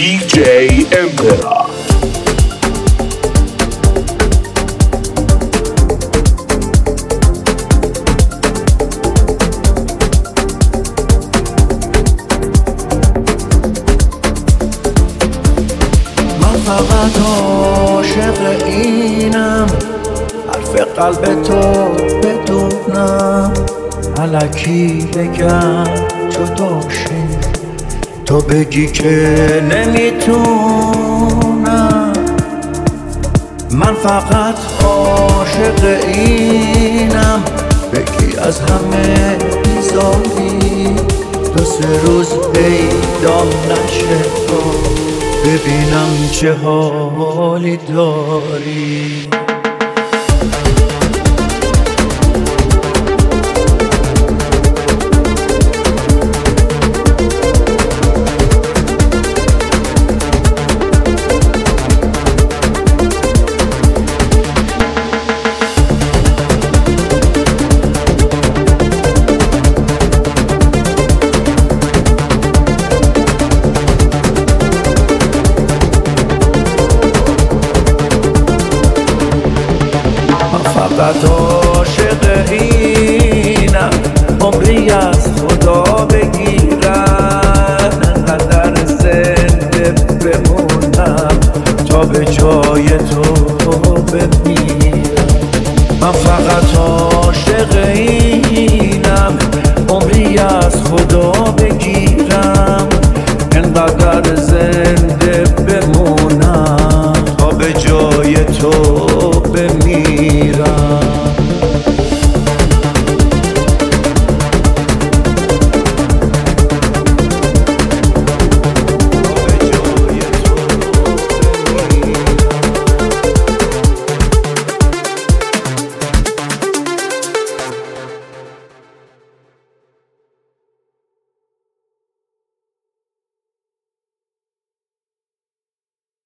DJ Emperor. فقط عاشق اینم، حرف قلب تو بدونم، الکی بگم جداشی تو بگی که نمیتونم. من فقط عاشق اینم، بگی از همه بیزاری، دو سه روز پیدا نشه تو ببینم چه حالی داری. فقط عاشق اینم، عمری از خدا بگیرم، انقدر زنده بمونم تا به جا